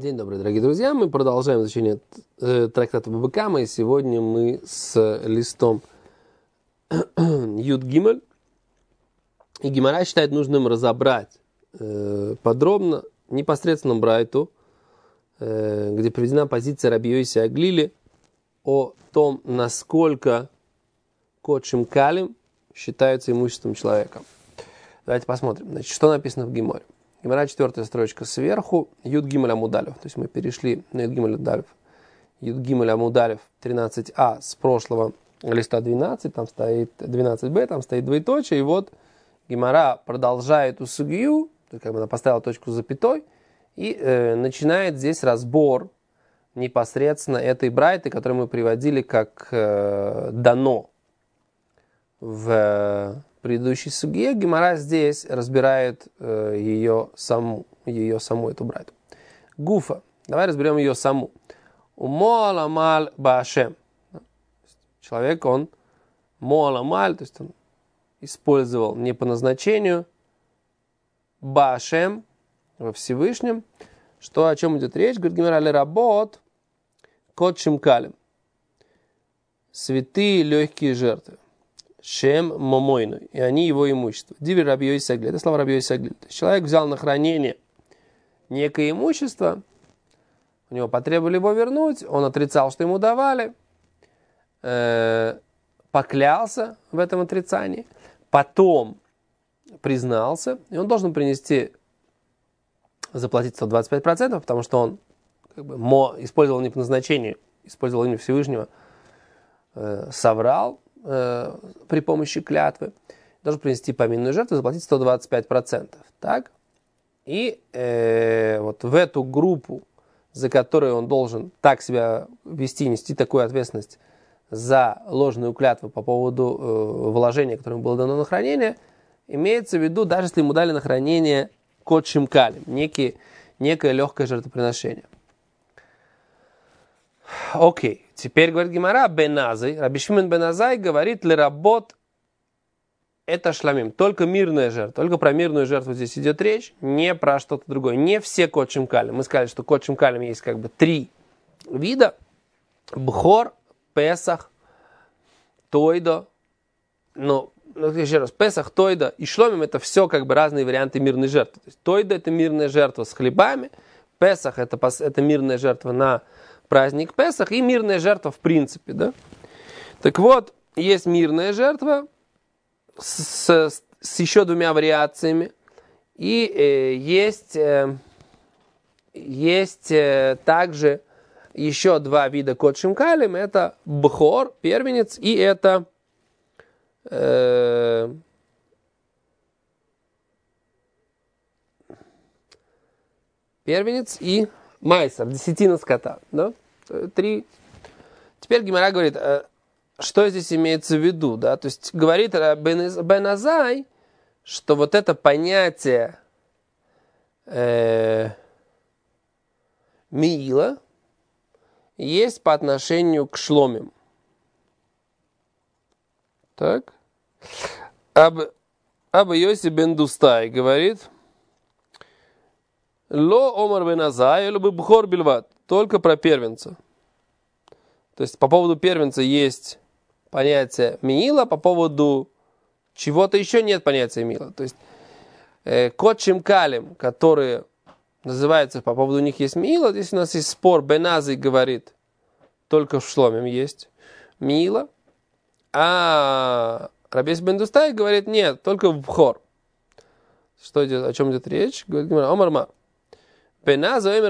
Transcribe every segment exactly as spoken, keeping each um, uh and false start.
День добрый, дорогие друзья. Мы продолжаем изучение э, трактата Баба Камма, и сегодня мы с листом Юд Гимель. И Гемара считает нужным разобрать э, подробно непосредственно Брайту, э, где приведена позиция Раби Йоси Аглили о том, насколько Кодшим Калим считается имуществом человека. Давайте посмотрим. Значит, что написано в Геморе. Гемара, четвертая строчка сверху, Юд Гимель Амудалев. То есть мы перешли на Юд Гимель Амудалев. Юд Гимель Амудалев тринадцать а с прошлого листа двенадцать, там стоит двенадцать бэ, там стоит двоеточие. И вот Гемара продолжает эту сугию, то есть как бы она поставила точку с запятой, и э, начинает здесь разбор непосредственно этой брайты, которую мы приводили как э, дано в предыдущей суге. Гемара здесь разбирает э, ее саму, ее саму, эту брайту. Гуфа. Давай разберем ее саму. Умоаламаль баашем. Человек, он моаламаль, то есть он использовал не по назначению, баашем, во Всевышнем. Что, о чем идет речь? Говорит Гемара, ле работ, кодшим калим. Святые легкие жертвы. Шем момойну, и они его имущество. Диви Раби Йоси Аглили. Это слова Раби Йоси Аглили. То есть человек взял на хранение некое имущество, у него потребовали его вернуть, он отрицал, что ему давали, э, поклялся в этом отрицании, потом признался, и он должен принести, заплатить сто двадцать пять процентов, потому что он как бы, мо, использовал не по назначению, использовал имя Всевышнего, э, соврал, при помощи клятвы, должен принести поминную жертву и заплатить сто двадцать пять процентов. Так? И э, вот в эту группу, за которую он должен так себя вести, нести такую ответственность за ложную клятву по поводу э, вложения, которое ему было дано на хранение, имеется в виду, даже если ему дали на хранение кодшим калим, некие, некое легкое жертвоприношение. Окей, теперь говорит Гемара, бен Азай, Раби Шимон бен Азай говорит, ли работ это шламим, только мирная жертва, только про мирную жертву здесь идет речь, не про что-то другое, не все кодшим калим. Мы сказали, что кодшим калим есть как бы три вида, бхор, песах, тойдо, ну, еще раз, песах, тойдо и шломим это все как бы разные варианты мирной жертвы. То есть тойдо это мирная жертва с хлебами, песах это, это мирная жертва на праздник Песах и мирная жертва в принципе, да? Так вот, есть мирная жертва с, с, с еще двумя вариациями, и э, есть, э, есть э, также еще два вида кодшим калим, это бхор, первенец, и это э, первенец и майсер, десятина скота, да? Три. Теперь Гемара говорит, что здесь имеется в виду, да? То есть говорит бен Азай, что вот это понятие э, миила есть по отношению к шломим. Так. Аб, Аба Йоси бен Дустай говорит, ло омар бен Азай, или бы бхор бильват. Только про первенца. То есть по поводу первенца есть понятие миила, по поводу чего-то еще нет понятия миила. То есть э, кодшим калим, которые называются, по поводу них есть миила. Здесь у нас есть спор, бен Азай говорит, только в шломим есть миила. А Раби Йоси бен Дустай говорит, нет, только в бхор. Что идет, о чем идет речь? Говорит омар-ма. А что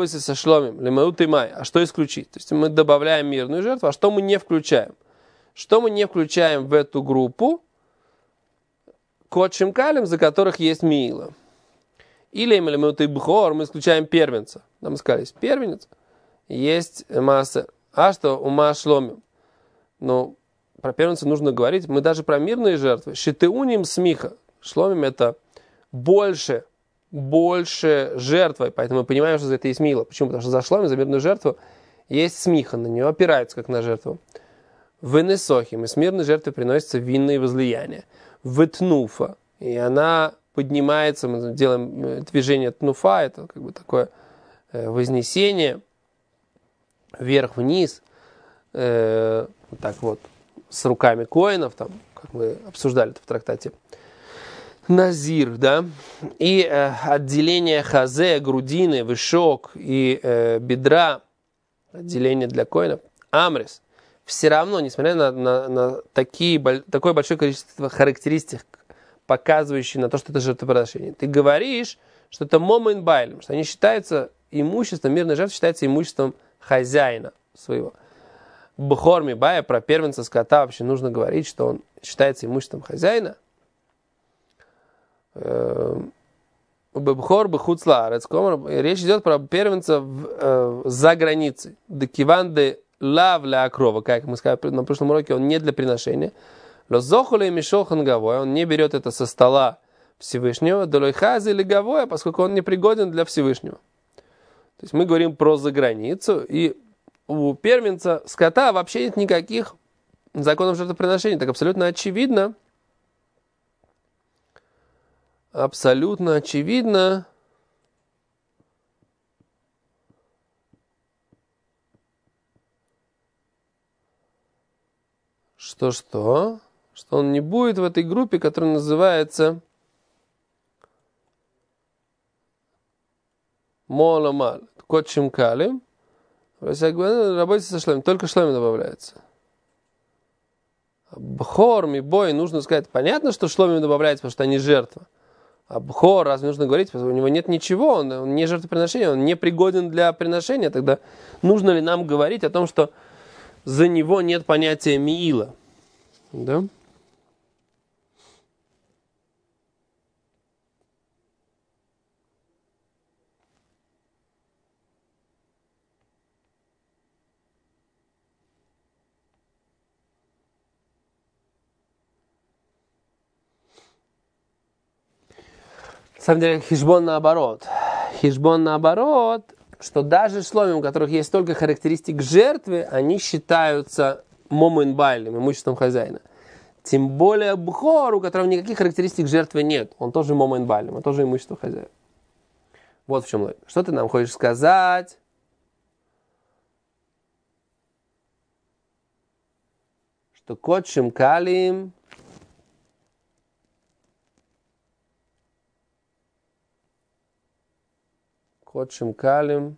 исключить? То есть мы добавляем мирную жертву, а что мы не включаем? Что мы не включаем в эту группу кодшим калим, за которых есть миила? Или бхор, мы исключаем первенца. Да, мы сказали, есть первенец, есть маасер. А что у шломим? Ну, про первенца нужно говорить. Мы даже про мирные жертвы. Шитеуним смиха. Шломим это больше больше жертвой, поэтому мы понимаем, что за это есть мила. Почему? Потому что за шломим, за мирную жертву есть смиха, на нее опираются, как на жертву. В несохим, и с мирной жертвы приносятся винные возлияния. В тнуфа, и она поднимается, мы делаем движение тнуфа, это как бы такое вознесение вверх-вниз, э, так вот, с руками коинов, там, как мы обсуждали это в трактате Назир, да, и э, отделение хазе, грудины, вышок и э, бедра, отделение для коинов, амрис, все равно, несмотря на, на, на такие, такое большое количество характеристик, показывающие на то, что это жертвоприношение, ты говоришь, что это момент байлем, что они считаются имуществом, мирная жертва считается имуществом хозяина своего. Бхор мибая, про первенца скота вообще нужно говорить, что он считается имуществом хозяина. Бхор бхуцла, речь идет про первенца в, э, за границей. Декиванде лав ля акрова, как мы сказали на прошлом уроке, он не для приношения. Лозохуля и мишохан гавой, он не берет это со стола Всевышнего. Долойхази или гавоя, поскольку он не пригоден для Всевышнего. То есть мы говорим про заграницу, и у первенца скота вообще нет никаких законов жертвоприношения. Так абсолютно очевидно, абсолютно очевидно, что что? Что он не будет в этой группе, которая называется Моламаль. Кот Шимкалим. Работайте со шлемом. Только шлем добавляется. Бхор, мибой, нужно сказать. Понятно, что шлемим добавляется, потому что они жертва. А бхор, разве нужно говорить? Потому что у него нет ничего, он, он не жертвоприношение, он не пригоден для приношения. Тогда нужно ли нам говорить о том, что за него нет понятия миила? Да? На самом деле, хижбон наоборот. Хижбон наоборот, что даже шломим, у которых есть столько характеристик жертвы, они считаются момент байлем, имуществом хозяина. Тем более бхор, у которого никаких характеристик жертвы нет, он тоже момент байлем, он тоже имущество хозяина. Вот в чем логика. Что ты нам хочешь сказать? Что кот шимкалим Кот шимкалим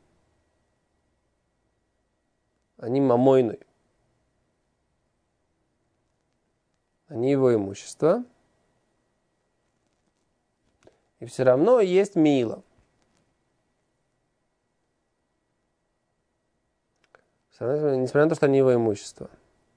они мамойны. Они его имущество. И все равно есть мила. Несмотря на то, что они его имущество.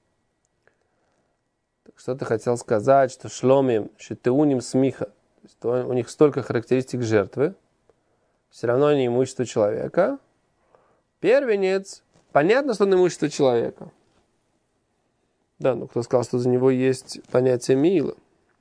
Так что ты хотел сказать, что шломим, шитеуним смиха. То есть у них столько характеристик жертвы. Все равно они имущество человека. Первенец, понятно, что он имущество человека. Да, но кто сказал, что за него есть понятие мила?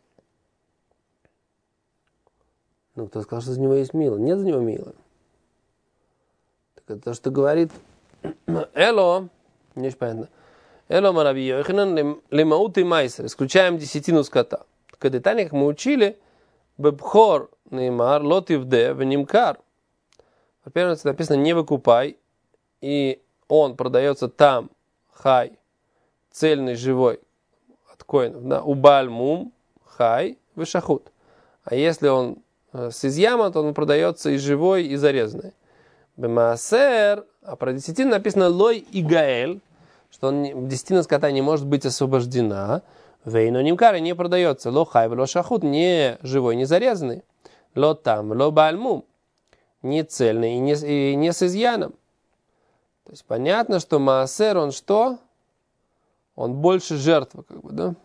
Ну, кто сказал, что за него есть мила? Нет за него мила. Так это то, что говорит Эло, не очень понятно. Эло маравио, эхнан лемаут и майсер. Исключаем десятину скота. Так детально, как мы учили, бебхор неймар лотивде венимкар. Во-первых, написано не выкупай, и он продается там, хай, цельный, живой, от коинов, да, убальмум, хай, вышахут. А если он э, с изъяма, то он продается и живой, и зарезанный. Бемаасер, а про десятину написано лой и гаэль, что он, десятина скота не может быть освобождена. Вейно нимкар не продается. Ло хай, ло шахут, не живой, не зарезанный. Ло там, ло бальмум. Не цельный и не, и не с изъяном. То есть понятно, что маасер, он что? Он больше жертва, как бы, да?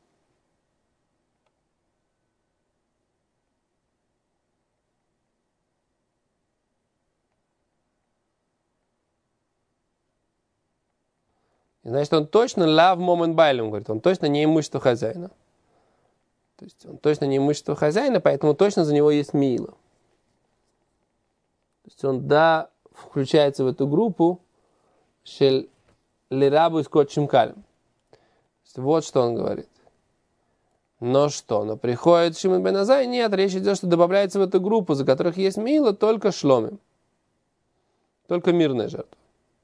И значит, он точно лав момент байлем, говорит, он точно не имущество хозяина. То есть он точно не имущество хозяина, поэтому точно за него есть мила. То есть он, да, включается в эту группу шель лирабу из кот шимкалем. Вот что он говорит. Но что? Но приходит Шимон бен Азай? Нет, речь идет, что добавляется в эту группу, за которых есть мила, только шломим. только мирная жертва.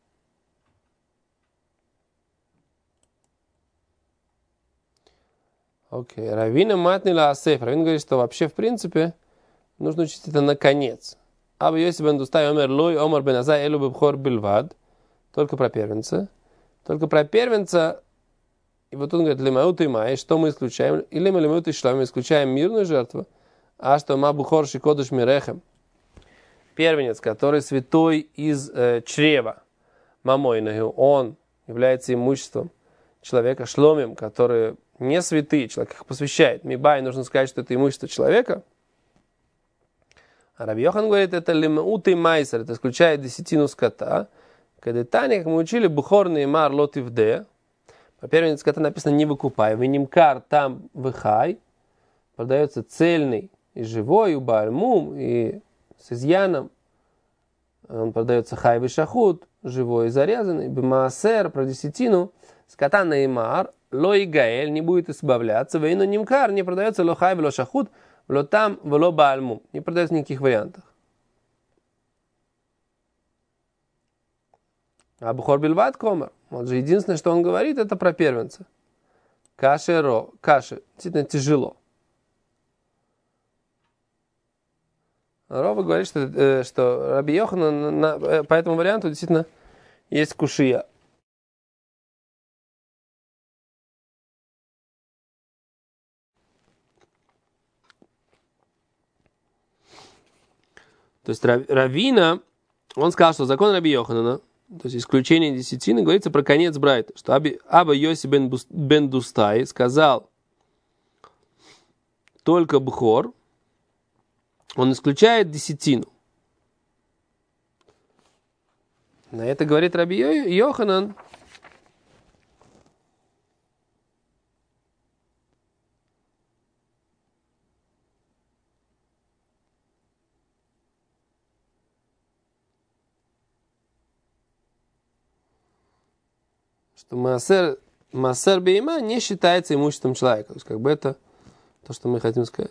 Окей. Равина матнила асеф. Равин говорит, что вообще, в принципе, нужно учить это наконец. Аба Йоси бен Дустай омер лой омер бен Азай элу бебхор бильвад. Только про первенца. Только про первенца. И вот он говорит, лимаут и май, что мы исключаем? Или мы лимаут и шлам, мы исключаем мирную жертву. А что ма бухор шикодыш мирехем. Первенец, который святой из э, чрева. Мамойнаху. Он является имуществом человека. Шломим, который не святые, человек их посвящает. Мибай, нужно сказать, что это имущество человека. А Раби Йохан говорит, это лимаут и майсер, это исключает десятину скота. Когда Таня, как мы учили, бухорный мар лотивде. По первенец скота написано не выкупай. Венимкар там выхай. Продается цельный и живой, у бальмум, и с изъяном. Он продается хай вишахут, живой и зарезанный. Бимаасер, про десятину. Скота неймар. Ло и гаэль не будет избавляться, вейно нимкар не продается ло хай, ло шахут, ло там, ло бальму. Не продается в никаких вариантах. А бухор бильват комар. Вот же единственное, что он говорит, это про первенца. Каши ро, каши. Действительно тяжело. Рова говорит, что, что Раби Йохан на, по этому варианту действительно есть кушия. То есть Равина, он сказал, что закон Раби Йоханана, то есть исключение десятины, говорится про конец Брайта, что Аба Йоси бен, бен Дустай сказал только Бхор, он исключает десятину. На это говорит Раби Йоханан. Что маасер, маасер бейма не считается имуществом человека. То есть, как бы это то, что мы хотим сказать.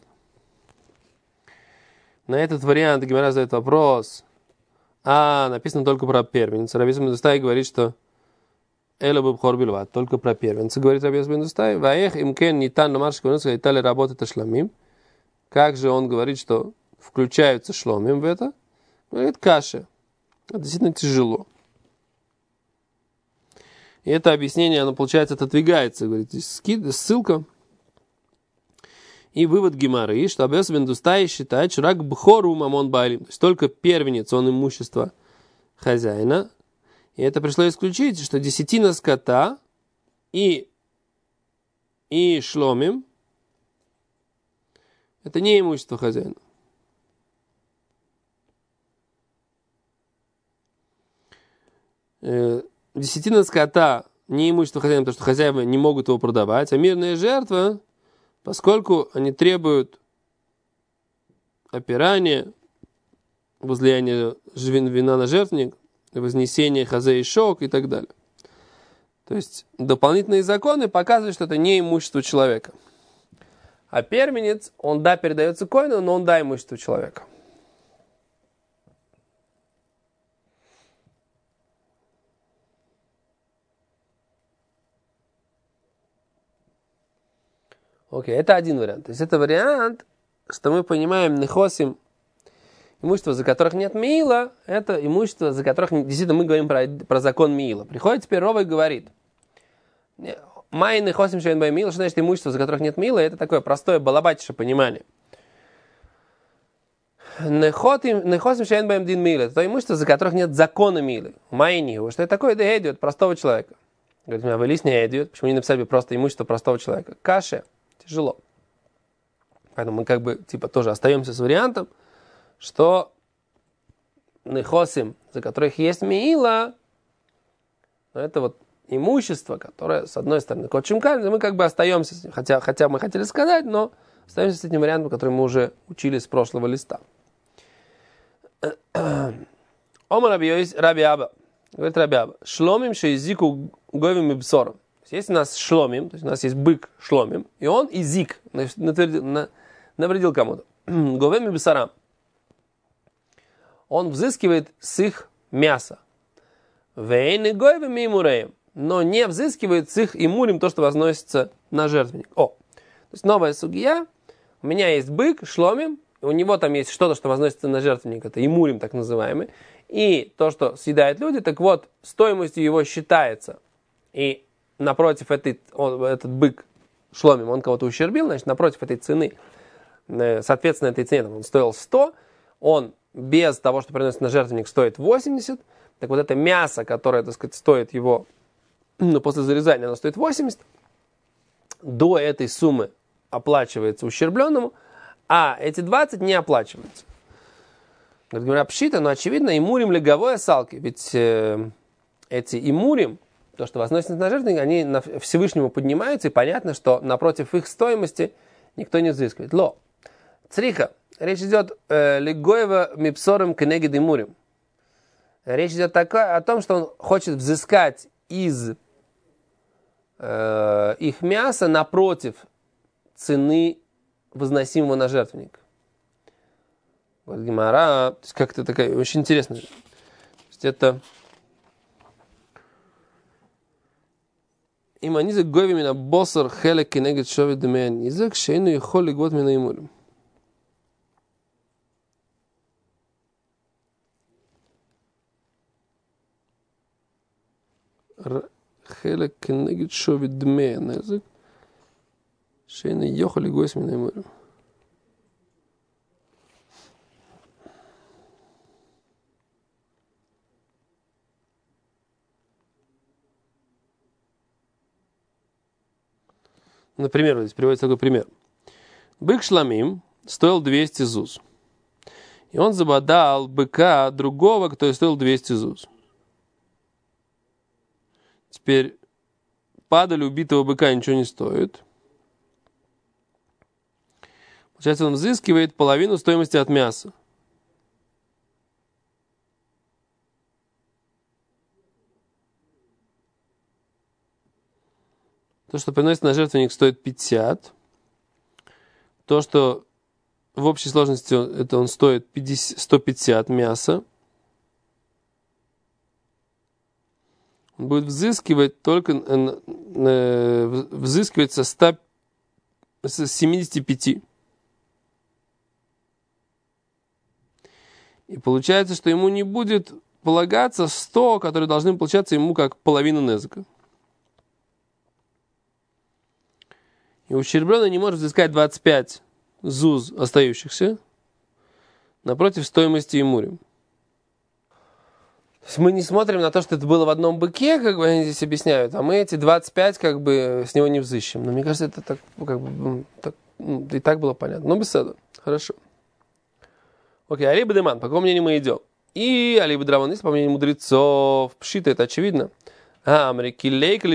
На этот вариант Гемара задает вопрос. А, написано только про первенца. Раби бен Дустай говорит, что Эло бебхор бильват, только про первенца. Говорит Раби бен Дустай. Ваех имкен нитан ломарши кварнуска и тали работает ашломим. Как же он говорит, что включаются шломим в это? Говорит, каши. Это действительно тяжело. И это объяснение, оно, получается, отодвигается. Говорит, скид, ссылка. И вывод Гемары, что Раби бен Дустай считает, что рак бхору мамон байлим. То есть только первенец, он имущество хозяина. И это пришло исключить, что десятина скота и, и шломим это не имущество хозяина. Десятина скота не имущество хозяина, потому что хозяева не могут его продавать, а мирная жертва, поскольку они требуют опирания, возлияния вина на жертвенник, вознесения хазе и шок и так далее. То есть дополнительные законы показывают, что это не имущество человека. А первенец, он да, передается коину, но он да, имущество человека. Окей, это один вариант. То есть это вариант, что мы понимаем, нехосим, имущество, за которых нет миила, это имущество, за которых действительно мы говорим про, про закон миила. Приходит теперь Рова и говорит, май нехосим шейн бай миила, что значит имущество, за которых нет миила, это такое простое балабатише понимание. Нехосим шейн бай дин миила, это то имущество, за которых нет закона милы. Май ниху, что это такое, да идет простого человека. Говорит, у меня вылез не идет, почему не написали просто имущество простого человека? Каше. Тяжело. Поэтому мы как бы типа тоже остаемся с вариантом, что нехосим, за которых есть миила, это вот имущество, которое, с одной стороны, котчимкаль, мы как бы остаемся с ним, хотя, хотя мы хотели сказать, но остаемся с этим вариантом, который мы уже учили с прошлого листа. Ома Раби Аба, говорит Раби Аба, шломим шеизику говим и бсором. Есть у нас шломим, то есть у нас есть бык шломим, и он изик, навредил кому-то. Говем и бесарам. Он взыскивает с их мяса. Вейны гойвами и муреем. Но не взыскивает с их имурим то, что возносится на жертвенник. О, то есть новая сугия. У меня есть бык, шломим. У него там есть что-то, что возносится на жертвенник. Это имурим так называемый. И то, что съедают люди, так вот, стоимостью его считается. И напротив этой, он, этот бык шломим, он кого-то ущербил, значит, напротив этой цены, соответственно, этой цене, он стоил сто, он без того, что приносит на жертвенник, стоит восемьдесят. Так вот это мясо, которое, так сказать, стоит его, ну, после зарезания, оно стоит восемьдесят, до этой суммы оплачивается ущербленному, а эти двадцать не оплачиваются. Говорит, говоря, пшита, но очевидно, имурим леговое салки, ведь э, эти имурим, то, что возносится на жертвенник, они на Всевышнему поднимаются, и понятно, что напротив их стоимости никто не взыскивает. Ло. Цриха. Речь идет легоева мипсором кенегид имурим. Речь идет такое, о том, что он хочет взыскать из э, их мяса напротив цены возносимого на жертвенник. Вот Гемара, то есть как-то такая, очень интересно. То есть это אם אני זה גוי מן הבוסר חלק כנגד שווי דמי הנזק, שאינו יכול לגבות מן ההימורים. חלק כנגד שווי דמי הנזק, שאינו יכול לגבות מן ההימורים. Например, здесь приводится такой пример. Бык шламим стоил двести зуз. И он забодал быка другого, который стоил двести зуз. Теперь падаль убитого быка ничего не стоит. Получается, он взыскивает половину стоимости от мяса. То, что приносит на жертвенник, стоит пятьдесят. То, что в общей сложности это он стоит пятьдесят, сто пятьдесят мяса. Он будет взыскивать только э, взыскивать со, ста, со семидесяти пяти. И получается, что ему не будет полагаться сто, которые должны получаться ему как половина незака. И ущербленный не может взыскать двадцать пять зуз остающихся напротив стоимости имурим. То есть мы не смотрим на то, что это было в одном быке, как бы они здесь объясняют, а мы эти двадцать пять как бы с него не взыщем. Но мне кажется, это так, как бы, так, ну, и так было понятно. Ну, беседа. Хорошо. Окей, алиба деман, по какому мнению мы идем? И алиба драван, если по мнению мудрецов, пшита, это очевидно. А, мудрецы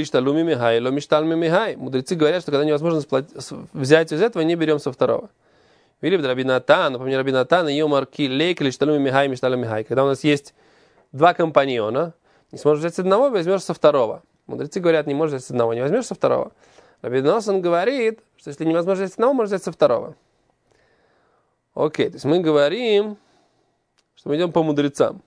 говорят, что когда невозможно взять из этого, не берем со второго. Видели Рабинатан, напомню, Рабинатан, и Йомарки лейк или шталю михай, мишталю михай. Когда у нас есть два компаньона, не сможешь взять с одного, возьмешь со второго. Мудрецы говорят, не можешь взять с одного, не возьмешь со второго. Рабинатан говорит, что если невозможно взять с одного, можно взять со второго. Окей, то есть мы говорим, что мы идем по мудрецам.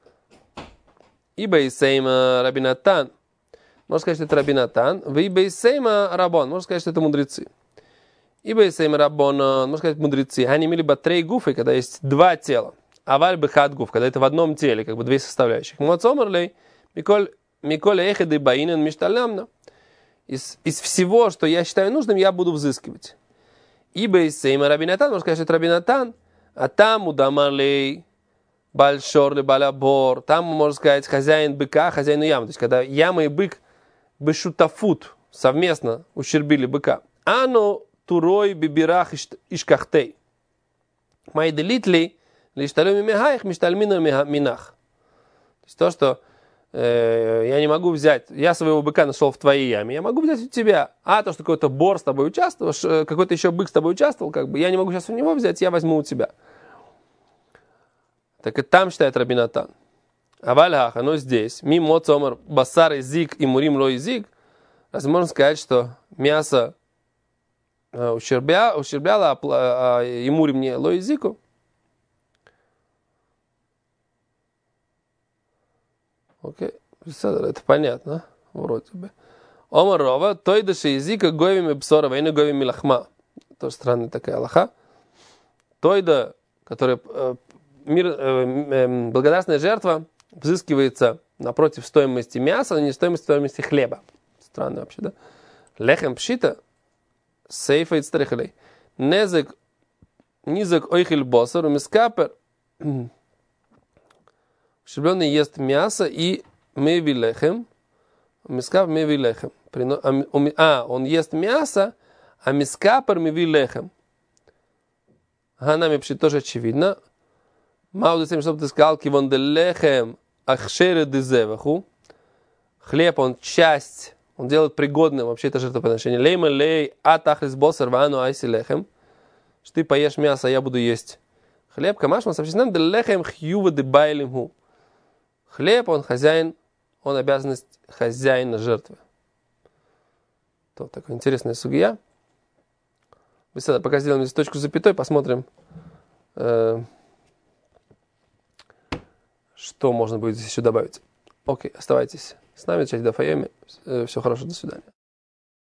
Ибо Исейма Рабинатан. Можно сказать, что это Рабинатан. В Ибо Исейма Рабон. Можно сказать, что это мудрецы. Ибо Исейма Рабон. Можно сказать, мудрецы. Они имели батрей гуфы, когда есть два тела. Аваль бехат гуф, когда это в одном теле, как бы две составляющих. Моцомарлей. Миколь эхеды баинен мишталямна. Из всего, что я считаю нужным, я буду взыскивать. Ибо Исейма Рабинатан. Можно сказать, что это Рабинатан. А там удамарлей. Большор ли балябор. Там, можно сказать, хозяин быка, хозяин ямы. То есть, когда яма и бык бешутафут совместно ущербили быка. Ано турой бибирах ишкахтей. Майделитли лишталюми михаих миштальмина минах. То есть, то, что э, я не могу взять, я своего быка нашел в твоей яме, я могу взять у тебя. А то, что какой-то бор с тобой участвовал, какой-то еще бык с тобой участвовал, как бы, я не могу сейчас у него взять, я возьму у тебя. Так и там считает Рабинатан. Авалях, оно здесь. Мимо цомар басар и зиг и мурим ло и зиг. Разве можно сказать, что мясо э, ущербля, ущербляло, а, а и мурим не ло и зику? Окей, это понятно, вроде бы. Омар Рова, той даши языка говим и псора, войны говим и лахма. Тоже странная такая алаха. Тойда, которая э, мир, э, э, благодарственная жертва, взыскивается напротив стоимости мяса, но не стоимости стоимости хлеба. Странно вообще, да? Лехем пшита, сейфа и цтрехалей. Незек, низек ойхиль босар, умискапер. Ушибленный ест мясо и меви лехем. Мискапер меви лехем. А, он ест мясо, а мискапер меви лехем. Ганами пшит тоже очевидно. Мало тем, чтобы ты сказал, кивон де лехем, ахшере де зеваху. Хлеб, он часть, он делает пригодным вообще это жертвоприношение. Лейма лей атахрис босар вану айси лехем. Что ты поешь мясо, а я буду есть хлеб. Камашма сообщественно де лехем хьюва де байлимху. Хлеб, он хозяин, он обязанность хозяина жертвы. То такая интересная сугия. Мы пока сделаем здесь точку с запятой, посмотрим, э, что можно будет здесь еще добавить. Окей, оставайтесь с нами, часть Дафайоми. Все хорошо, до свидания.